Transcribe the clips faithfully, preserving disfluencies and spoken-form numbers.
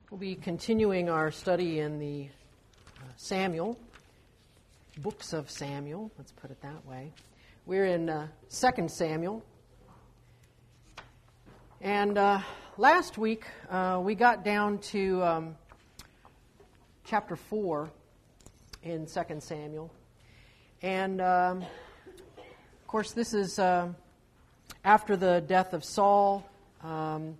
We'll be continuing our study in the uh, Samuel, books of Samuel, let's put it that way. We're in uh, Second Samuel. And uh, last week uh, we got down to um, chapter four in Second Samuel. And um, of course this is uh, after the death of Saul, um,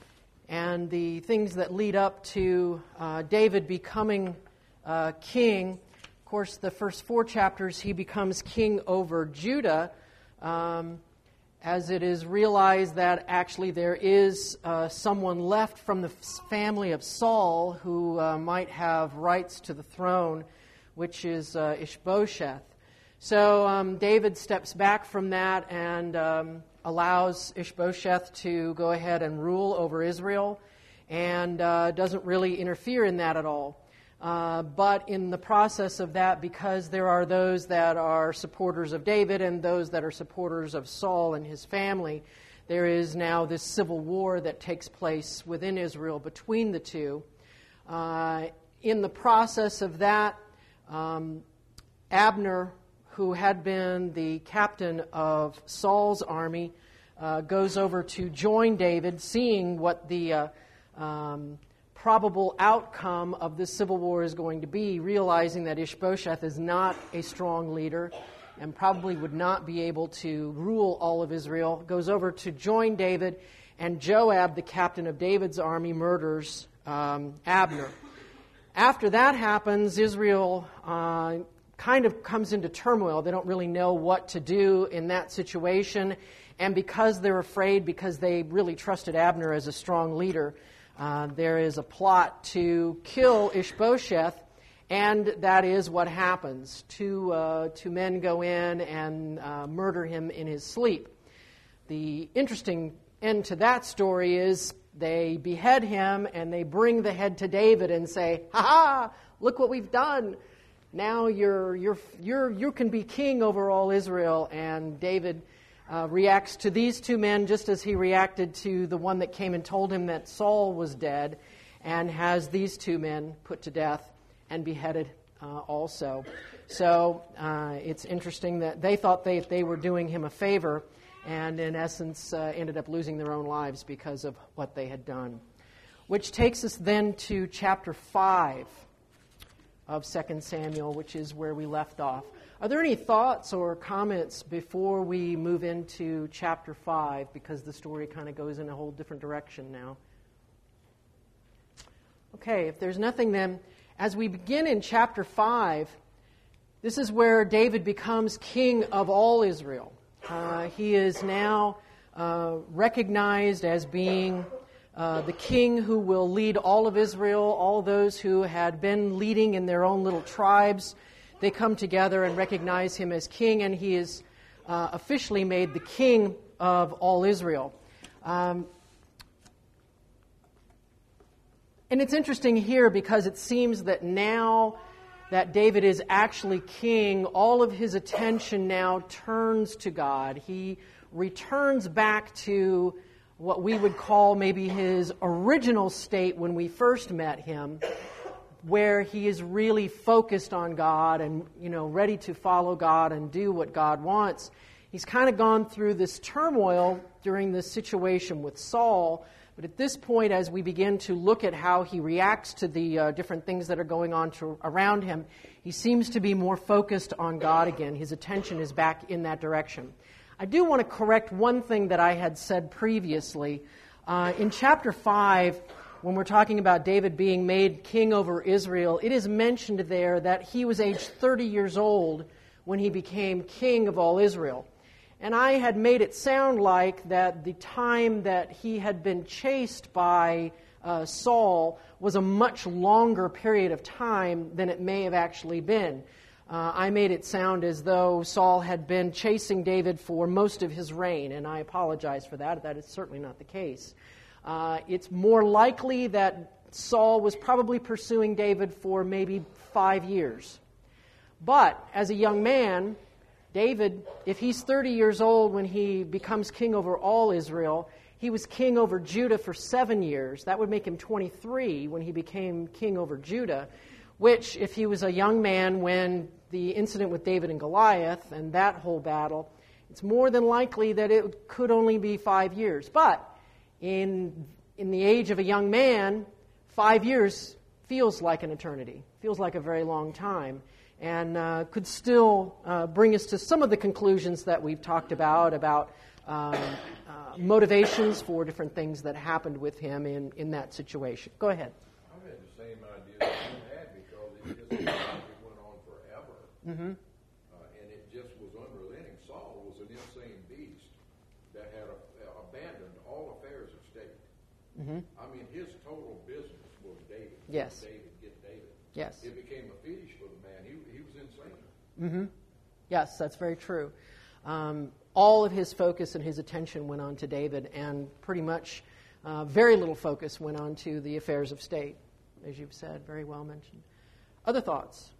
and the things that lead up to uh, David becoming uh, king. Of course, the first four chapters, he becomes king over Judah, um, as it is realized that actually there is uh, someone left from the family of Saul who uh, might have rights to the throne, which is uh, Ishbosheth. So um, David steps back from that and um, allows Ishbosheth to go ahead and rule over Israel, and uh, doesn't really interfere in that at all. Uh, but in the process of that, because there are those that are supporters of David and those that are supporters of Saul and his family, there is now this civil war that takes place within Israel between the two. Uh, in the process of that, um, Abner, who had been the captain of Saul's army, uh, goes over to join David, seeing what the uh, um, probable outcome of this civil war is going to be, realizing that Ishbosheth is not a strong leader and probably would not be able to rule all of Israel, goes over to join David, and Joab, the captain of David's army, murders um, Abner. After that happens, Israel uh, kind of comes into turmoil. They don't really know what to do in that situation. And because they're afraid, because they really trusted Abner as a strong leader, uh, there is a plot to kill Ishbosheth, and that is what happens. Two, uh, two men go in and uh, murder him in his sleep. The interesting end to that story is they behead him and they bring the head to David and say, "Ha ha! Look what we've done. Now you're you're you're you can be king over all Israel." And David uh, reacts to these two men just as he reacted to the one that came and told him that Saul was dead, and has these two men put to death and beheaded uh, also. So uh, it's interesting that they thought they they were doing him a favor, and in essence uh, ended up losing their own lives because of what they had done. Which takes us then to chapter five of Second Samuel, which is where we left off. Are there any thoughts or comments before we move into chapter five, because the story kind of goes in a whole different direction now? Okay, if there's nothing, then as we begin in chapter five, this is where David becomes king of all Israel. Uh, he is now uh, recognized as being Uh, the king who will lead all of Israel. All those who had been leading in their own little tribes, they come together and recognize him as king, and he is uh, officially made the king of all Israel. Um, and it's interesting here because it seems that now that David is actually king, all of his attention now turns to God. He returns back to what we would call maybe his original state when we first met him, where he is really focused on God and, you know, ready to follow God and do what God wants. He's kind of gone through this turmoil during this situation with Saul, but at this point, as we begin to look at how he reacts to the uh, different things that are going on to, around him, he seems to be more focused on God again. His attention is back in that direction. I do want to correct one thing that I had said previously. Uh, in chapter five, when we're talking about David being made king over Israel, it is mentioned there that he was aged thirty years old when he became king of all Israel. And I had made it sound like that the time that he had been chased by uh, Saul was a much longer period of time than it may have actually been. Uh, I made it sound as though Saul had been chasing David for most of his reign, and I apologize for that. That is certainly not the case. Uh, it's more likely that Saul was probably pursuing David for maybe five years. But as a young man, David, if he's thirty years old when he becomes king over all Israel, he was king over Judah for seven years. That would make him twenty-three when he became king over Judah, which, if he was a young man when the incident with David and Goliath and that whole battle, it's more than likely that it could only be five years. But in, in the age of a young man, five years feels like an eternity, feels like a very long time, and uh, could still uh, bring us to some of the conclusions that we've talked about, about um, uh, motivations for different things that happened with him in, in that situation. Go ahead. I had the same idea that you had, because it just seemed like it went on forever. Mm-hmm. Uh, and it just was unrelenting. Saul was an insane beast that had uh, abandoned all affairs of state. Mm-hmm. I mean, his total business was David. Yes. David, get David. Yes. It became a fetish for the man. He, he was insane. Mm-hmm. Yes, that's very true. Um, all of his focus and his attention went on to David, and pretty much uh, very little focus went on to the affairs of state, as you've said, very well mentioned. Other thoughts?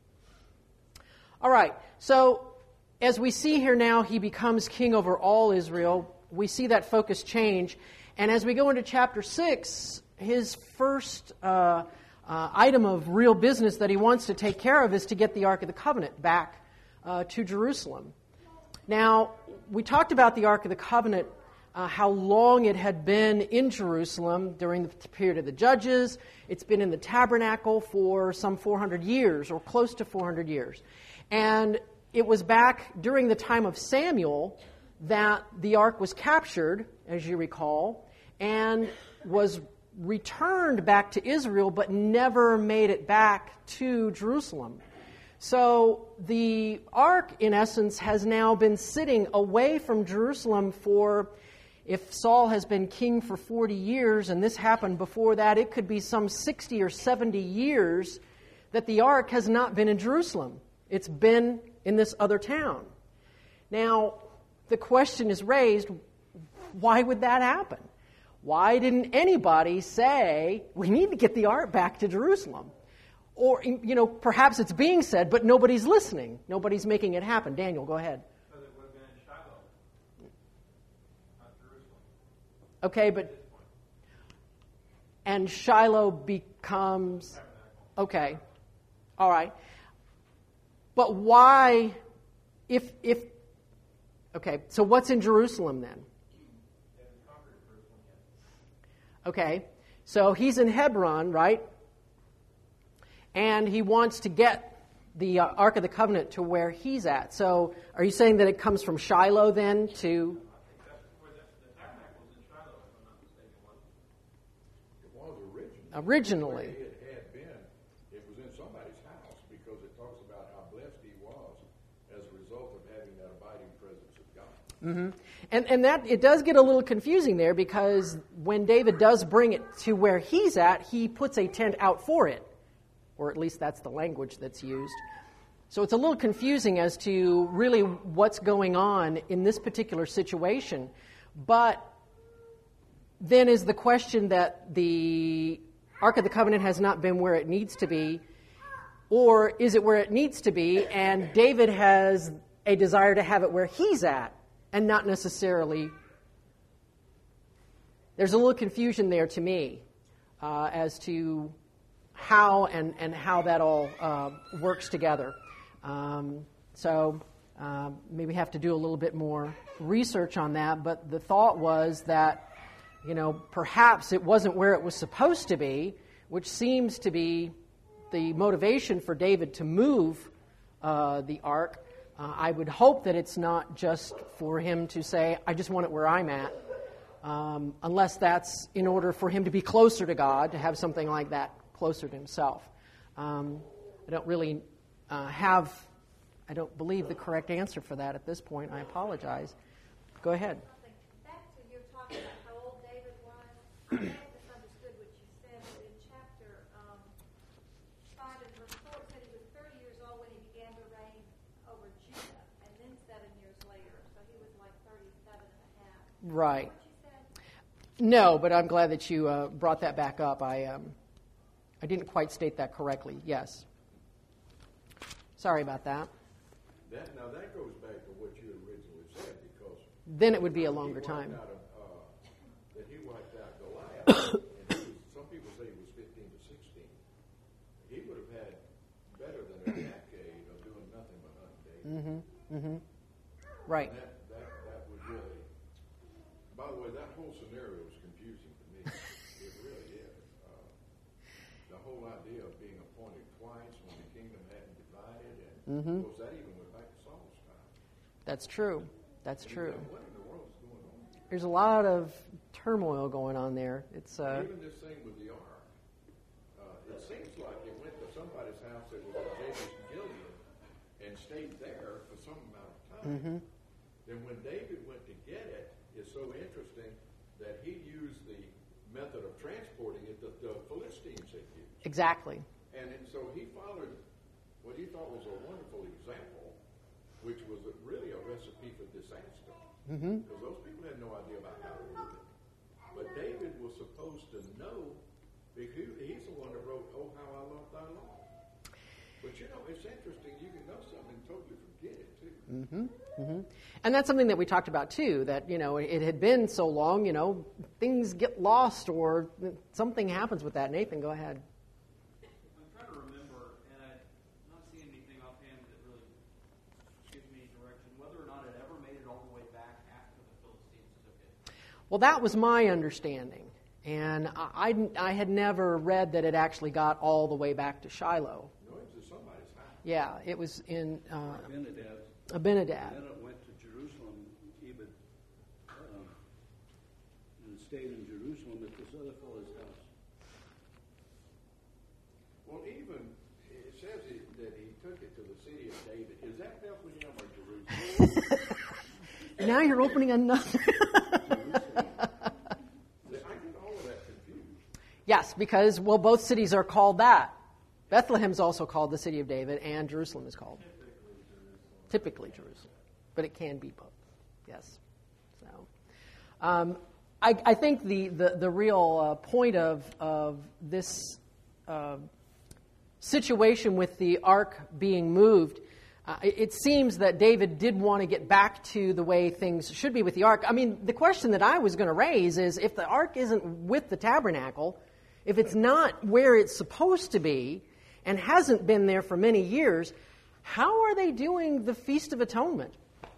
All right, so as we see here now, he becomes king over all Israel. We see that focus change. And as we go into chapter six, his first uh, uh, item of real business that he wants to take care of is to get the Ark of the Covenant back uh, to Jerusalem. Now, we talked about the Ark of the Covenant, uh, how long it had been in Jerusalem during the period of the Judges. It's been in the tabernacle for some four hundred years, or close to four hundred years. And it was back during the time of Samuel that the ark was captured, as you recall, and was returned back to Israel, but never made it back to Jerusalem. So the ark, in essence, has now been sitting away from Jerusalem for, if Saul has been king for forty years, and this happened before that, it could be some sixty or seventy years that the ark has not been in Jerusalem. It's been in this other town. Now, the question is raised, why would that happen? Why didn't anybody say, we need to get the ark back to Jerusalem? Or, you know, perhaps it's being said, but nobody's listening. Nobody's making it happen. Daniel, go ahead. Because it would have been in Shiloh, not Jerusalem. Okay, but... And Shiloh becomes... Okay. All right. But why, if, if... Okay, so what's in Jerusalem then? Okay, so he's in Hebron, right? And he wants to get the uh, Ark of the Covenant to where he's at. So are you saying that it comes from Shiloh then to... It was originally. Originally. It had been. It was in somebody's house, because it talks about how blessed he was as a result of having that abiding presence of God. Mm-hmm. And and that it does get a little confusing there, because when David does bring it to where he's at, he puts a tent out for it. Or at least that's the language that's used. So it's a little confusing as to really what's going on in this particular situation. But then is the question that the Ark of the Covenant has not been where it needs to be, or is it where it needs to be, and David has a desire to have it where he's at, and not necessarily... There's a little confusion there to me uh, as to how and, and how that all uh, works together. Um, so uh, maybe have to do a little bit more research on that, but the thought was that, you know, perhaps it wasn't where it was supposed to be, which seems to be the motivation for David to move uh, the ark. Uh, I would hope that it's not just for him to say, I just want it where I'm at, um, unless that's in order for him to be closer to God, to have something like that closer to himself. Um, I don't really uh, have, I don't believe the correct answer for that at this point. I apologize. Go ahead. Back to your talking about how old David was. I may have misunderstood what you said, but in chapter um, five and verse four, it said he was thirty years old when he began to reign over Judah, and then seven years later. So he was like thirty-seven and a half. Right. What you said? No, but I'm glad that you uh, brought that back up. I um, I didn't quite state that correctly. Yes. Sorry about that. That, now that goes back to what you had originally said, because Then it would be a longer he time. wiped out a, uh, and he was, some people say he was fifteen to sixteen. He would have had better than a decade of doing nothing but hunting David. Mm-hmm. Mm-hmm. Right. And that, that, that would really, by the way, that whole scenario is confusing to me. It really is. Uh, the whole idea of being appointed twice when the kingdom hadn't divided, and Mm-hmm. of course that even went back to Saul's time. That's true. That's And you true. go, what in the world is going on? There's a lot of turmoil going on there. It's uh, Even this thing with the ark, uh, it seems like it went to somebody's house that was in Jabesh Gilead and stayed there for some amount of time. Mm-hmm. Then when David went to get it, it's so interesting that he used the method of transporting it that the Philistines had used. exactly. And it, so he followed what he thought was a wonderful example, which was a, really a recipe for disaster. Mm-hmm. Because those people had no idea about how to do it. But David was supposed to know, because he's the one that wrote, "Oh, how I love thy law." But you know, it's interesting. You can know something and totally forget it too. Mm-hmm. Mm-hmm. And that's something that we talked about too, that, you know, it had been so long, you know, things get lost or something happens with that. Nathan, go ahead. I'm trying to remember, and I'm not seeing anything offhand that really gives me direction, whether or not it ever made it all the way back after the Philistines took it. Well, that was my understanding. And I, I, I had never read that it actually got all the way back to Shiloh. No, it was at somebody's house. Yeah, it was in uh, Abinadab. Abinadab. Then it went to Jerusalem, even, um, and stayed in Jerusalem at this other fellow's house. Well, even it says it, that he took it to the city of David. Is that Bethlehem or Jerusalem? Now you're opening another. I get all of that confused. Yes, because, well, both cities are called that. Bethlehem's also called the city of David, and Jerusalem is called. Typically Jerusalem. But it can be both. Yes. So, um, I, I think the, the, the real uh, point of, of this uh, situation with the ark being moved, uh, it, it seems that David did want to get back to the way things should be with the ark. I mean, the question that I was going to raise is, if the ark isn't with the tabernacle, if it's not where it's supposed to be, and hasn't been there for many years, how are they doing the Feast of Atonement?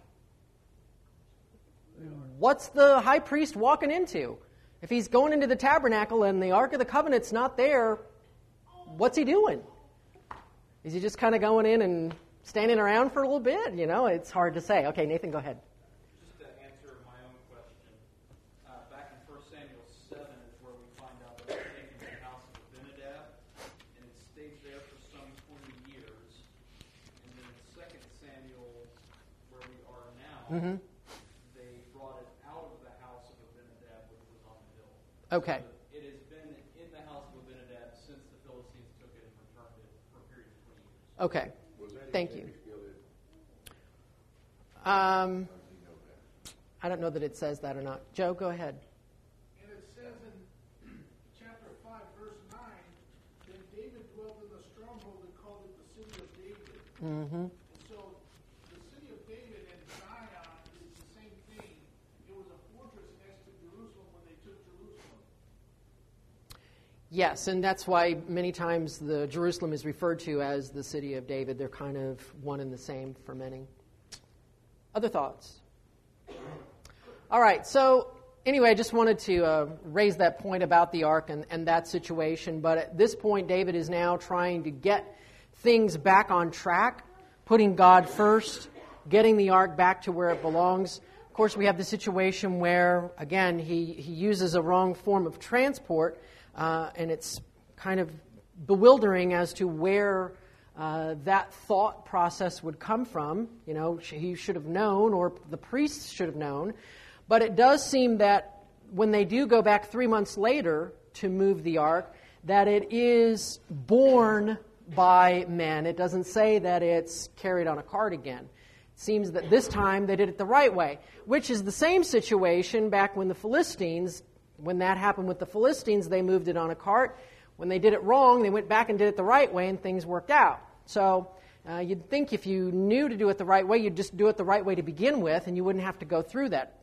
What's the high priest walking into? If he's going into the tabernacle and the Ark of the Covenant's not there, what's he doing? Is he just kind of going in and standing around for a little bit? You know, it's hard to say. Okay, Nathan, go ahead. Just to answer my own question, uh, back in First Samuel seven is where we find out that it's taken to the house of Abinadab, and it stays there for some twenty years. And then in Second Samuel, where we are now, Mm-hmm. they brought it out of the house of Abinadab, which was on the hill. Okay. So it has been in the house of Abinadab since the Philistines took it and returned it for a period of twenty years. Okay. Was that in Thank you. Jabesh Gilead? Um, How does he know that? I don't know that it says that or not. Joe, go ahead. And it says in chapter five, verse nine, then David dwelt in the stronghold and called it the city of David. Mm-hmm. And so the city of David and Zion is the same thing. It was a fortress next to Jerusalem when they took Jerusalem. Yes, and that's why many times the Jerusalem is referred to as the city of David. They're kind of one and the same for many. Other thoughts? All right, so anyway, I just wanted to uh, raise that point about the ark and, and that situation. But at this point, David is now trying to get things back on track, putting God first, getting the ark back to where it belongs. Of course, we have the situation where, again, he, he uses a wrong form of transport, uh, and it's kind of bewildering as to where uh, that thought process would come from. You know, he should have known, or the priests should have known. But it does seem that when they do go back three months later to move the ark, that it is borne by men. It doesn't say that it's carried on a cart again. It seems that this time they did it the right way, which is the same situation back when the Philistines, when that happened with the Philistines, they moved it on a cart. When they did it wrong, they went back and did it the right way, and things worked out. So uh, you'd think if you knew to do it the right way, you'd just do it the right way to begin with, and you wouldn't have to go through that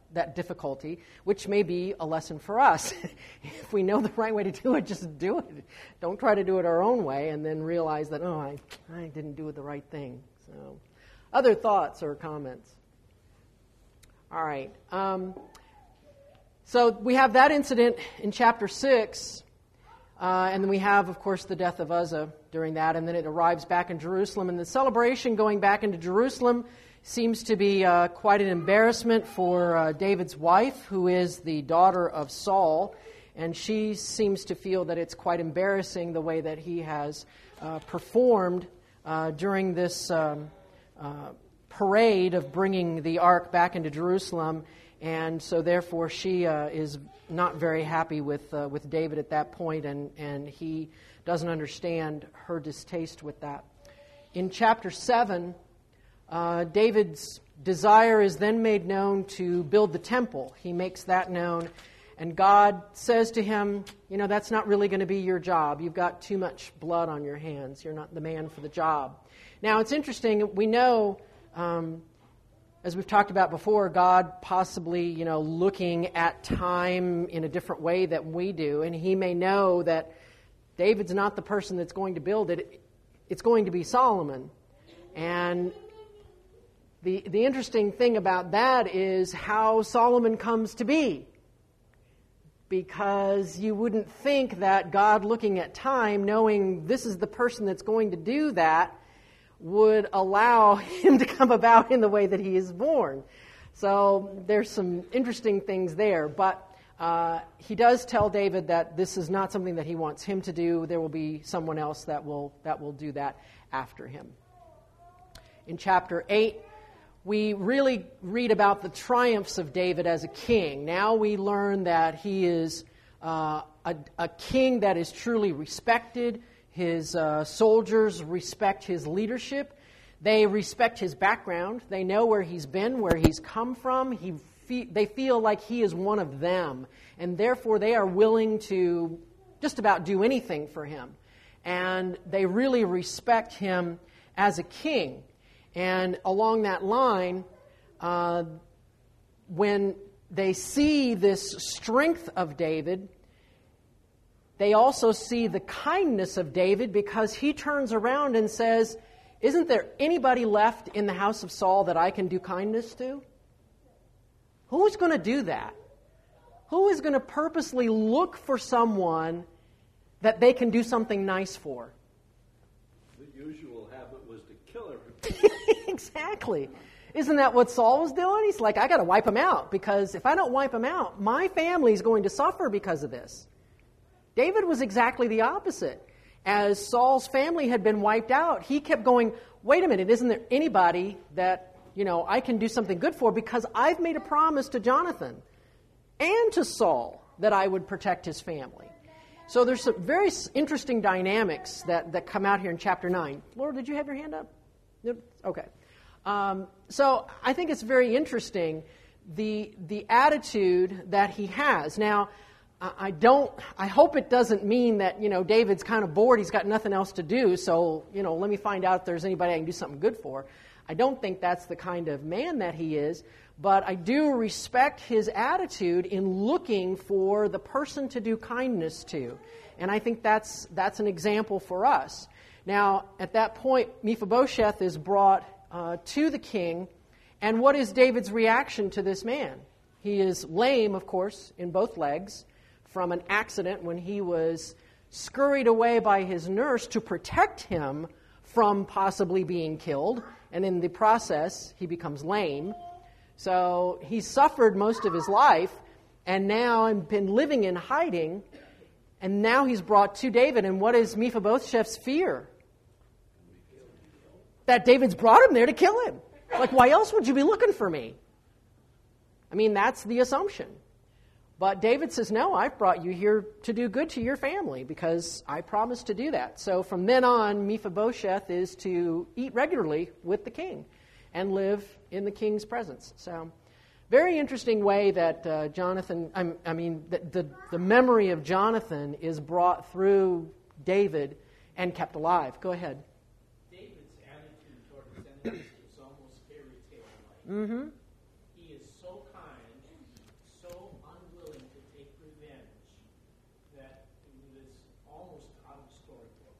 that difficulty, which may be a lesson for us. If we know the right way to do it, just do it. Don't try to do it our own way and then realize that, oh, I, I didn't do the right thing. So, other thoughts or comments? All right. Um, so we have that incident in chapter six, uh, and then we have, of course, the death of Uzzah during that, and then it arrives back in Jerusalem. And the celebration going back into Jerusalem seems to be uh, quite an embarrassment for uh, David's wife, who is the daughter of Saul, and she seems to feel that it's quite embarrassing the way that he has uh, performed uh, during this um, uh, parade of bringing the ark back into Jerusalem, and so therefore she uh, is not very happy with uh, with David at that point, and, and he doesn't understand her distaste with that. In chapter seven, Uh, David's desire is then made known to build the temple. He makes that known, and God says to him, you know, that's not really going to be your job. You've got too much blood on your hands. You're not the man for the job. Now, it's interesting. We know, um, as we've talked about before, God possibly, you know, looking at time in a different way than we do, and he may know that David's not the person that's going to build it. It's going to be Solomon. And The, the interesting thing about that is how Solomon comes to be. Because you wouldn't think that God, looking at time, knowing this is the person that's going to do that, would allow him to come about in the way that he is born. So there's some interesting things there. But uh, he does tell David that this is not something that he wants him to do. There will be someone else that will that will do that after him. In chapter eight, we really read about the triumphs of David as a king. Now we learn that he is uh, a, a king that is truly respected. His uh, soldiers respect his leadership. They respect his background. They know where he's been, where he's come from. He fe- they feel like he is one of them, and therefore they are willing to just about do anything for him. And they really respect him as a king. And along that line, uh, when they see this strength of David, they also see the kindness of David, because he turns around and says, isn't there anybody left in the house of Saul that I can do kindness to? Who is going to do that? Who is going to purposely look for someone that they can do something nice for? The usual habit was to kill everybody. Exactly. Isn't that what Saul was doing? He's like, I got to wipe him out, because if I don't wipe him out, my family is going to suffer because of this. David was exactly the opposite. As Saul's family had been wiped out, he kept going, wait a minute, isn't there anybody that, you know, I can do something good for, because I've made a promise to Jonathan and to Saul that I would protect his family. So there's some very interesting dynamics that, that come out here in chapter nine. Laura, did you have your hand up? Okay. Um, so I think it's very interesting, the the attitude that he has. Now, I don't, I hope it doesn't mean that, you know, David's kind of bored, he's got nothing else to do, so, you know, let me find out if there's anybody I can do something good for. I don't think that's the kind of man that he is, but I do respect his attitude in looking for the person to do kindness to. And I think that's that's an example for us. Now, at that point, Mephibosheth is brought uh, to the king, and what is David's reaction to this man? He is lame, of course, in both legs, from an accident when he was scurried away by his nurse to protect him from possibly being killed, and in the process, he becomes lame. So he suffered most of his life, and now has been living in hiding, and now he's brought to David, and what is Mephibosheth's fear? That David's brought him there to kill him. Like, why else would you be looking for me? I mean, that's the assumption. But David says, no, I've brought you here to do good to your family because I promised to do that. So from then on, Mephibosheth is to eat regularly with the king and live in the king's presence. So very interesting way that uh, Jonathan, I, I mean, the, the, the memory of Jonathan is brought through David and kept alive. Go ahead. David's attitude toward his enemies is almost fairy tale-like. Mm-hmm. He is so kind,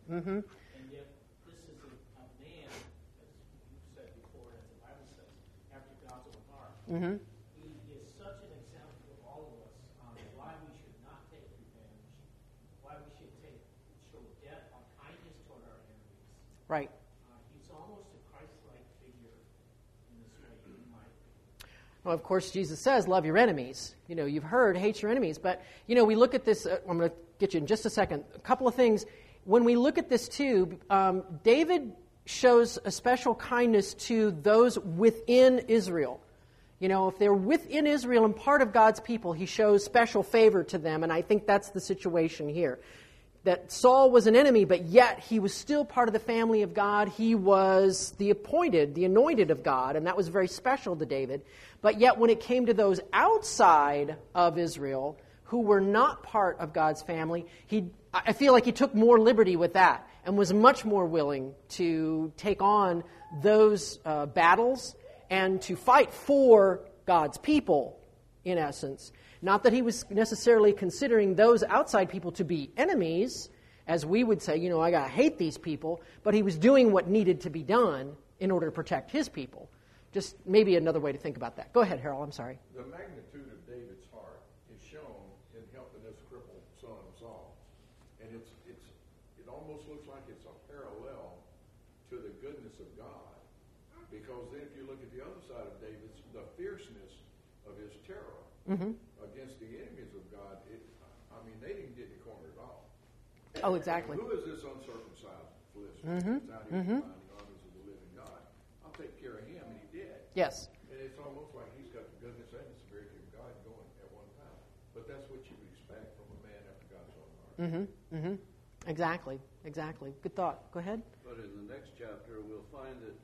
Mm-hmm. And yet, this is a, a man, as you've said before, as the Bible says, after God's own heart. Mm-hmm. He is such an example to all of us on why we should not take revenge, why we should take show death or kindness toward our enemies. Right. Uh, he's almost a Christ-like figure in this way, in my opinion. Well, of course, Jesus says, love your enemies. You know, you've heard, hate your enemies. But, you know, we look at this, uh, I'm going to get you in just a second, a couple of things. When we look at this, too, um, David shows a special kindness to those within Israel. You know, if they're within Israel and part of God's people, he shows special favor to them, and I think that's the situation here. That Saul was an enemy, but yet he was still part of the family of God. He was the appointed, the anointed of God, and that was very special to David. But yet when it came to those outside of Israel who were not part of God's family, he, I feel like he took more liberty with that and was much more willing to take on those uh, battles and to fight for God's people, in essence. Not that he was necessarily considering those outside people to be enemies, as we would say, you know, I gotta hate these people, but he was doing what needed to be done in order to protect his people. Just maybe another way to think about that. Go ahead, Harold, I'm sorry. The magnitude of David's heart is shown in helping this crippled son of Saul. And it's it's it almost looks like it's a parallel to the goodness of God. Because then if you look at the other side of David's, the fierceness of his terror Mm-hmm. against the enemies of God, it, I mean, they didn't get the corner at all. Oh, exactly. Who is this uncircumcised Philistine? Mm-hmm. It's out Mm-hmm. here fighting the armies of the living God. I'll take care of him, and he did. Yes. And it's almost like he's got the goodness and the severity of God going at one time. But that's what you would expect from a man after God's own heart. Mm-hmm. Mm-hmm. Exactly. Exactly. Good thought. Go ahead. But in the next chapter, we'll find that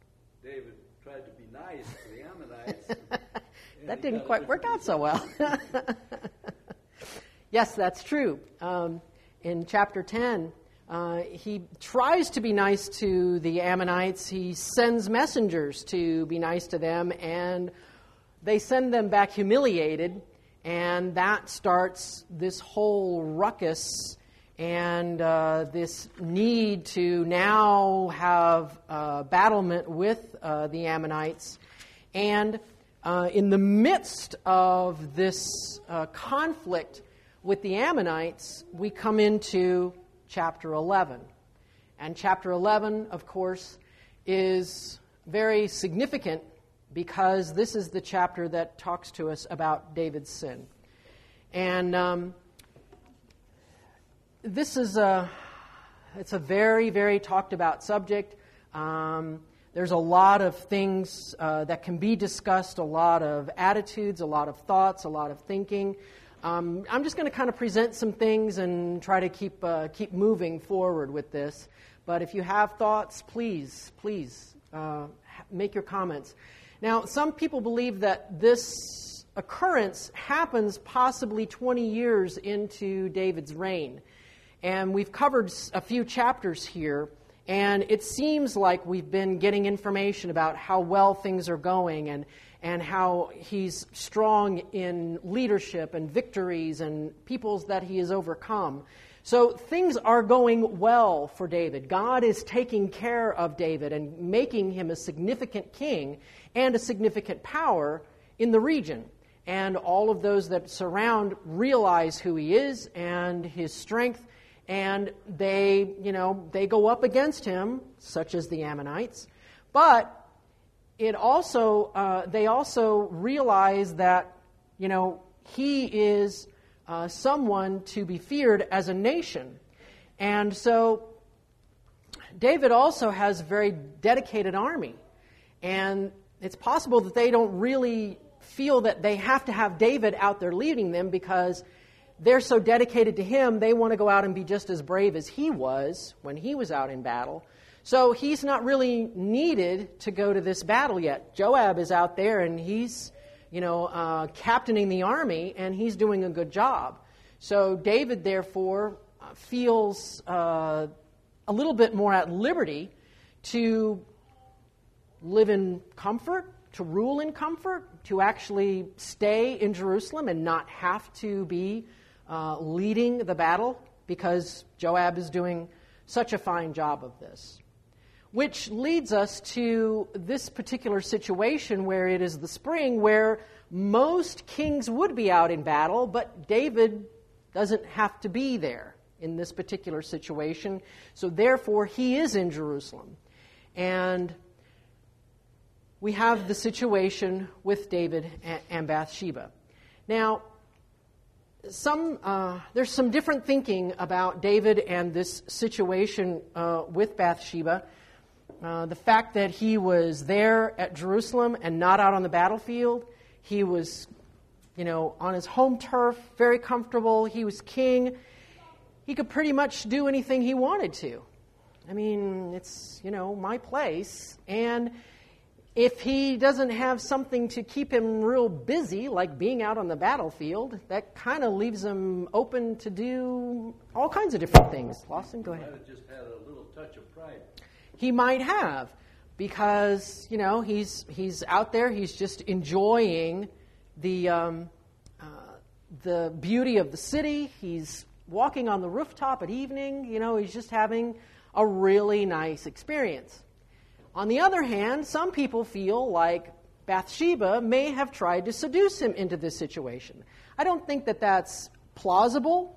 David tried to be nice to the Ammonites. and That he didn't got a quite work different out so well. Yes, that's true. Um, in chapter ten, uh, he tries to be nice to the Ammonites. He sends messengers to be nice to them, and they send them back humiliated, and that starts this whole ruckus and uh, this need to now have uh, battlement with uh, the Ammonites. And uh, in the midst of this uh, conflict with the Ammonites, we come into chapter eleven. And chapter eleven, of course, is very significant because this is the chapter that talks to us about David's sin. And um, this is a, it's a very, very talked about subject. Um, there's a lot of things uh, that can be discussed, a lot of attitudes, a lot of thoughts, a lot of thinking. Um, I'm just going to kind of present some things and try to keep uh, keep moving forward with this. But if you have thoughts, please, please uh, make your comments. Now, some people believe that this occurrence happens possibly twenty years into David's reign. And we've covered a few chapters here, and it seems like we've been getting information about how well things are going and, and how he's strong in leadership and victories and peoples that he has overcome. So things are going well for David. God is taking care of David and making him a significant king and a significant power in the region. And all of those that surround realize who he is and his strength, and they, you know, they go up against him, such as the Ammonites. But it also, uh, they also realize that, you know, he is uh, someone to be feared as a nation. And so David also has a very dedicated army. And it's possible that they don't really feel that they have to have David out there leading them because they're so dedicated to him, they want to go out and be just as brave as he was when he was out in battle. So he's not really needed to go to this battle yet. Joab is out there and he's, you know, uh, captaining the army, and he's doing a good job. So David, therefore, uh, feels uh, a little bit more at liberty to live in comfort, to rule in comfort, to actually stay in Jerusalem and not have to be uh, leading the battle because Joab is doing such a fine job of this. Which leads us to this particular situation where it is the spring, where most kings would be out in battle, but David doesn't have to be there in this particular situation. So therefore, he is in Jerusalem. And we have the situation with David and Bathsheba. Now, some uh, there's some different thinking about David and this situation uh, with Bathsheba. Uh, the fact that he was there at Jerusalem and not out on the battlefield. He was, you know, on his home turf, very comfortable. He was king. He could pretty much do anything he wanted to. I mean, it's, you know, my place. And if he doesn't have something to keep him real busy, like being out on the battlefield, that kind of leaves him open to do all kinds of different things. Lawson, go ahead. Might have just had a little touch of pride. He might have, because, you know, he's he's out there, he's just enjoying the um, uh, the beauty of the city. He's walking on the rooftop at evening. You know, he's just having a really nice experience. On the other hand, some people feel like Bathsheba may have tried to seduce him into this situation. I don't think that that's plausible,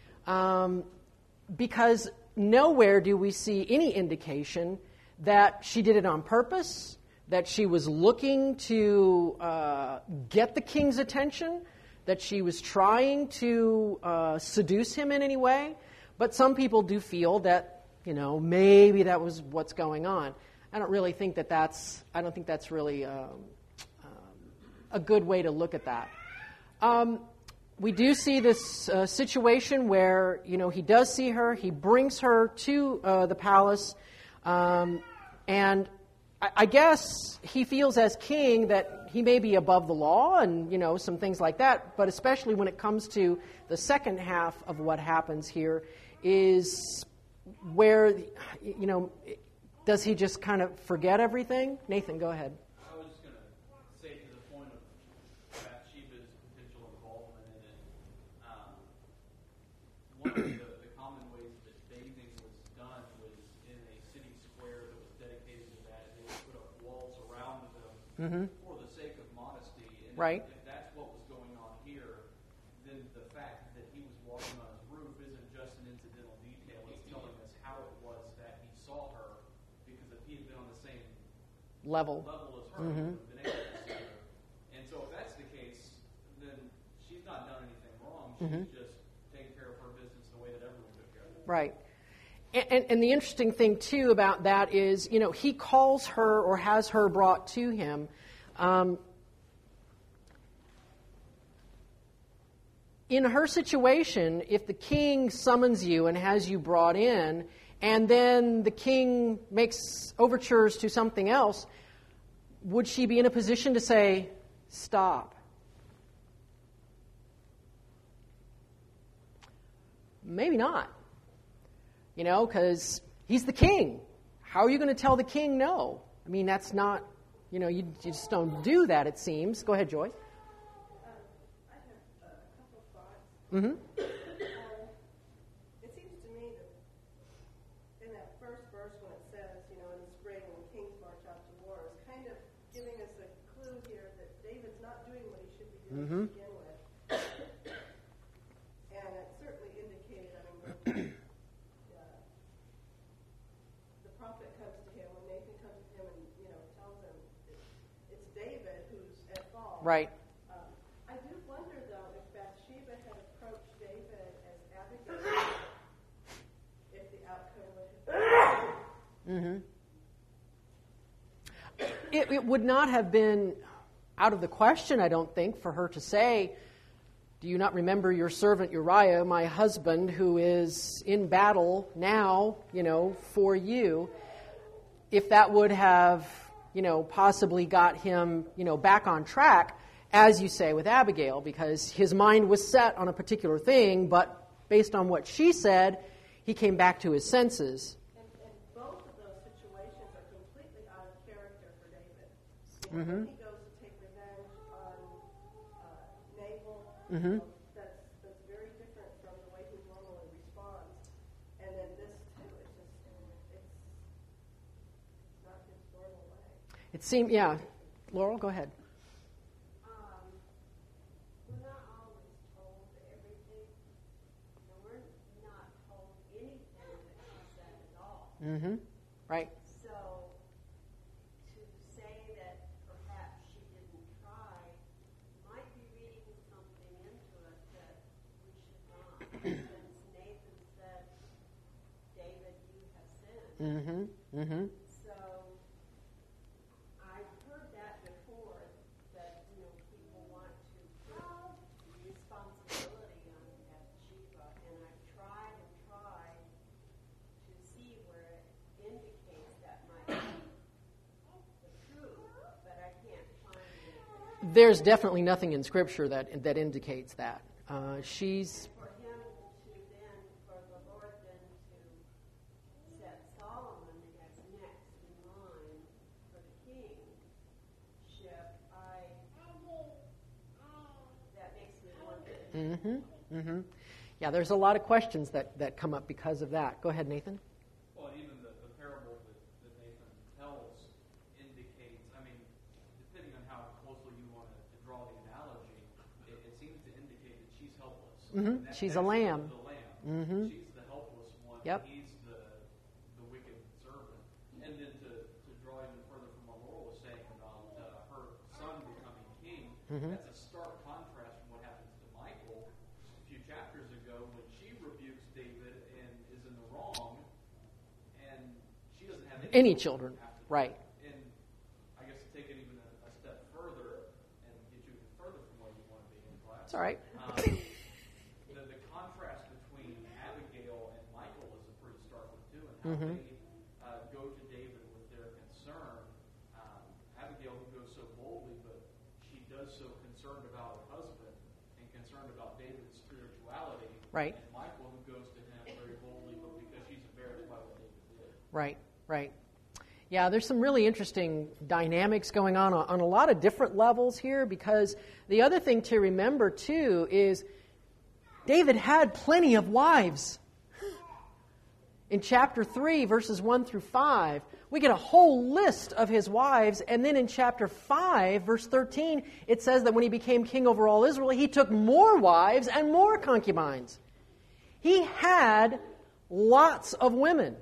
um, because nowhere do we see any indication that she did it on purpose, that she was looking to uh, get the king's attention, that she was trying to uh, seduce him in any way. But some people do feel that, you know, maybe that was what's going on. I don't really think that that's, I don't think that's really um, um, a good way to look at that. Um, We do see this uh, situation where, you know, he does see her. He brings her to uh, the palace. Um, and I, I guess he feels as king that he may be above the law and, you know, some things like that. But especially when it comes to the second half of what happens here is where, you know, does he just kind of forget everything? Nathan, go ahead. I was just going to say to the point of Bathsheba's potential involvement in it, um, one of the, the common ways that bathing was done was in a city square that was dedicated to that. They would put up walls around them Mm-hmm. for the sake of modesty. And Right. if, if that's what was going on here, then the fact that he was walking on his roof isn't just an incidental detail. It's telling us how it was that he saw her, because if he had been on the same Level. level as her, Mhm. he would have been able to see her. And so if that's the case, then she's not done anything wrong. She's Mhm. just taking care of her business the way that everyone took care of it. Right. And, and, and the interesting thing, too, about that is, you know, he calls her or has her brought to him. Um, in her situation, if the king summons you and has you brought in, and then the king makes overtures to something else, would she be in a position to say, stop? Maybe not. You know, because he's the king. How are you going to tell the king no? I mean, that's not, you know, you, you just don't do that, it seems. Go ahead, Joy. Um, I have a couple of thoughts. Mm-hmm. Uh, it seems to me that in that first verse when it says, you know, in the spring when kings march out to war, is kind of giving us a clue here that David's not doing what he should be doing Mm-hmm. to begin with. And it certainly indicated, I mean, when, uh, the prophet comes to him, when Nathan comes to him and, you know, tells him it, it's David who's at fault. Right. Um, I do wonder, though, if Bathsheba had approached David as Abigail, if the outcome would have been. Mm-hmm. It, it would not have been out of the question, I don't think, for her to say, do you not remember your servant Uriah, my husband, who is in battle now, you know, for you? If that would have, you know, possibly got him, you know, back on track, as you say with Abigail, because his mind was set on a particular thing, but based on what she said, he came back to his senses. And, and both of those situations are completely out of character for David. You know, Mm-hmm. when he goes to take revenge on uh, Nabal, Mm-hmm. that's, that's very different from the way he normally responds. And then this, too, it's just It seemed, yeah. Laurel, go ahead. Um, we're not always told everything. And we're not told anything that she said at all. Mm-hmm. Right. So to say that perhaps she didn't try might be reading something into it that we should not. Since Nathan said, David, you have sinned. Mm-hmm. Mm-hmm. So I've heard that before, that, you know, people want to put responsibility on Bathsheba, and I've tried and tried to see where it indicates that might be the truth, but I can't find anything. There's definitely nothing in Scripture that that indicates that. Uh, she's For him to then, for the Lord then to set Solomon as next in line for the kingship, I, that makes me wonder. Mm-hmm. Mm-hmm. Yeah, there's a lot of questions that, that come up because of that. Go ahead, Nathan. Well, and even the, the parable that, that Nathan tells indicates, I mean, depending on how closely you want to, to draw the analogy, it, it seems to indicate that she's helpless. Mhm. And that- She's that's a lamb. The lamb. Mhm. She's the helpless one. Yep. He's the the wicked servant. And then to, to draw even further from what Laurel was saying about uh, her son becoming king, Mhm. that's a stark contrast from what happens to Michal a few chapters ago when she rebukes David and is in the wrong, and she doesn't have any, Any children, after that. right. And I guess to take it even a, a step further and get you even further from where you want to be in class. It's all right. Um, the, the contrast between Abigail and Michal is a pretty stark one too, and how Mhm. they uh, go to David with their concern. Um, Abigail who goes so boldly, but she does so concerned about her husband and concerned about David's spirituality. Right. And Michal who goes to him very boldly, but because she's embarrassed by what David did. Right, right. Yeah, there's some really interesting dynamics going on on a lot of different levels here, because the other thing to remember, too, is David had plenty of wives. In chapter three, verses one through five, we get a whole list of his wives, and then in chapter five, verse thirteen, it says that when he became king over all Israel, he took more wives and more concubines. He had lots of women.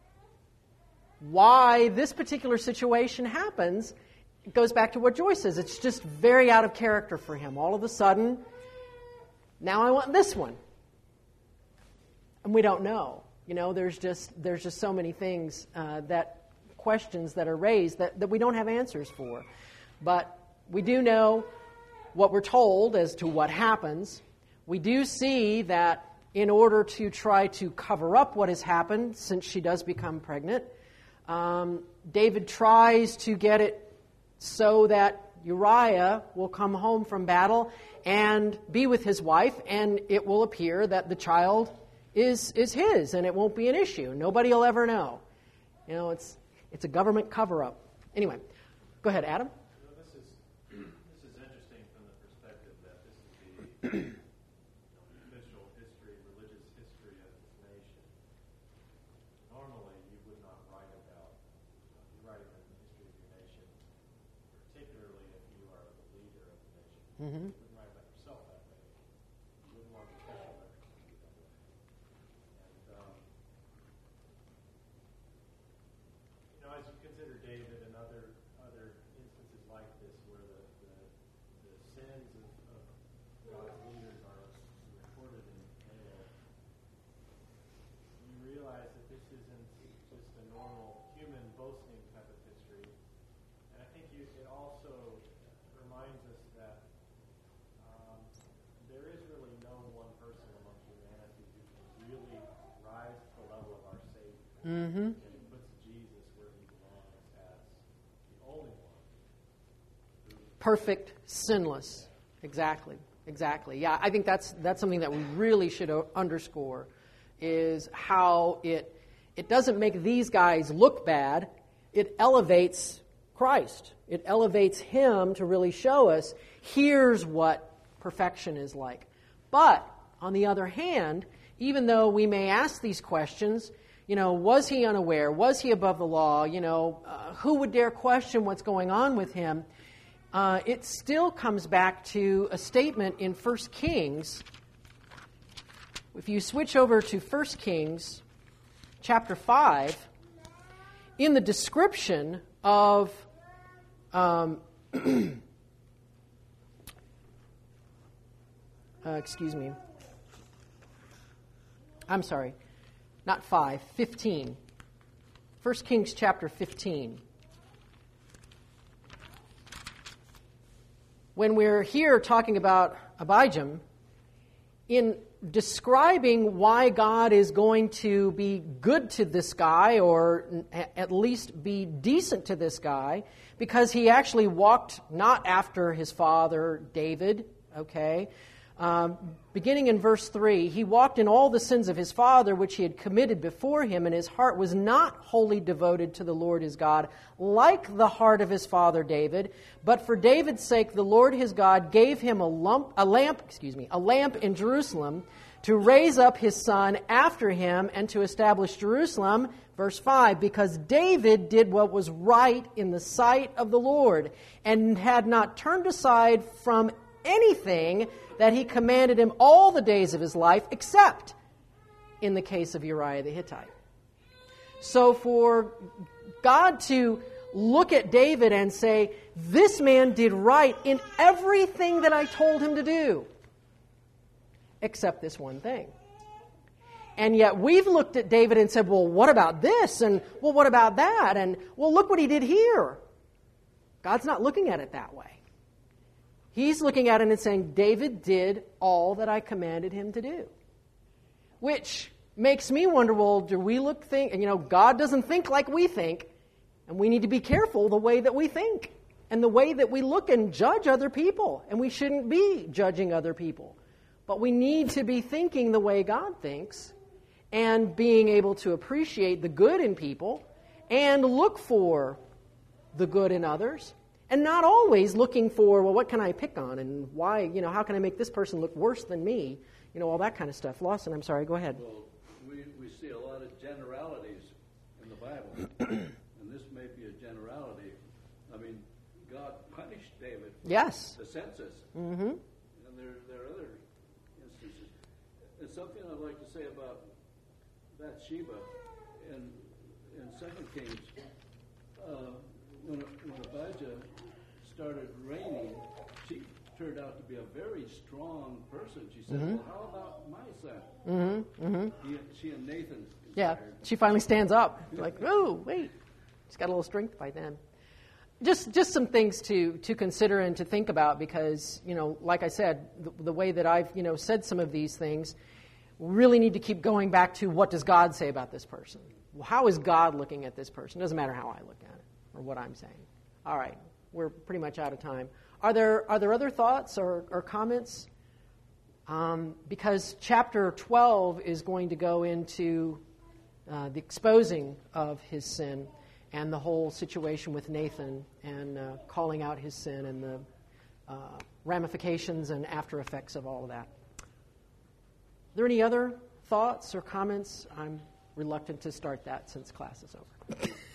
Why this particular situation happens, it goes back to what Joyce says. It's just very out of character for him. All of a sudden, now I want this one. And we don't know. You know, there's just there's just so many things, uh, that questions that are raised that, that we don't have answers for. But we do know what we're told as to what happens. We do see that in order to try to cover up what has happened, since she does become pregnant, um, David tries to get it so that Uriah will come home from battle and be with his wife, and it will appear that the child is is his, and it won't be an issue. Nobody will ever know. You know, it's it's a government cover-up. Anyway, go ahead, Adam. You know, this is this is interesting from the perspective that this is the you know, official history, religious history of this nation. Normally, you would not write about you write about the history of your nation, particularly if you are the leader of the nation. Mm-hmm. You wouldn't write about yourself that way. You wouldn't want your special records to be that way. And um, you know, as you consider David and other other instances like this, where the the, the sins of, of God's leaders are recorded in detail, you realize that this isn't just a normal human boasting type of history. And I think you, it also reminds us that um, there is really no one person among humanity who can really rise to the level of our Savior. Mm-hmm. And it puts Jesus where he belongs as the only one. Who, Perfect, sinless. Exactly. Exactly. Yeah, I think that's that's something that we really should o- underscore, is how it it doesn't make these guys look bad. It elevates Christ. It elevates him to really show us, here's what perfection is like. But on the other hand, even though we may ask these questions, You know, was he unaware? Was he above the law? You know, uh, who would dare question what's going on with him? Uh, it still comes back to a statement in First Kings. If you switch over to First Kings chapter five, in the description of um, uh, excuse me, I'm sorry, not five, fifteen. First Kings chapter fifteen. When we're here talking about Abijam, in describing why God is going to be good to this guy, or at least be decent to this guy, because he actually walked not after his father David, okay? Um, beginning in verse three, he walked in all the sins of his father, which he had committed before him, and his heart was not wholly devoted to the Lord his God, like the heart of his father David. But for David's sake, the Lord his God gave him a, lump, a lamp, excuse me, a lamp in Jerusalem to raise up his son after him and to establish Jerusalem. Verse five, because David did what was right in the sight of the Lord, and had not turned aside from anything that he commanded him all the days of his life, except in the case of Uriah the Hittite. So for God to look at David and say, this man did right in everything that I told him to do, except this one thing. And yet we've looked at David and said, well, what about this? And, well, what about that? And, well, look what he did here. God's not looking at it that way. He's looking at it and saying, David did all that I commanded him to do. Which makes me wonder, well, do we look, think, you know, God doesn't think like we think, and we need to be careful the way that we think and the way that we look and judge other people. And we shouldn't be judging other people. But we need to be thinking the way God thinks and being able to appreciate the good in people and look for the good in others. And not always looking for, well, what can I pick on? And why, you know, how can I make this person look worse than me? You know, all that kind of stuff. Lawson, I'm sorry, go ahead. Well, we, we see a lot of generalities in the Bible. And this may be a generality. I mean, God punished David for yes. the census. Mm-hmm. And there, there are other instances. And something I'd like to say about Bathsheba in, in Second Kings, uh, when, when Abijah started reigning, she turned out to be a very strong person. She said, mm-hmm. well, how about my son? Mm-hmm. Mm-hmm. He, she and Nathan yeah, inspired. She finally stands up. Like, oh, wait. She's got a little strength by then. Just just some things to, to consider and to think about because, you know, like I said, the, the way that I've, you know, said some of these things, we really need to keep going back to what does God say about this person? How is God looking at this person? It doesn't matter how I look at it or what I'm saying. All right, we're pretty much out of time. Are there are there other thoughts or, or comments? Um, because chapter twelve is going to go into uh, the exposing of his sin and the whole situation with Nathan and uh, calling out his sin and the uh, ramifications and after effects of all of that. Are there any other thoughts or comments? I'm reluctant to start that since class is over.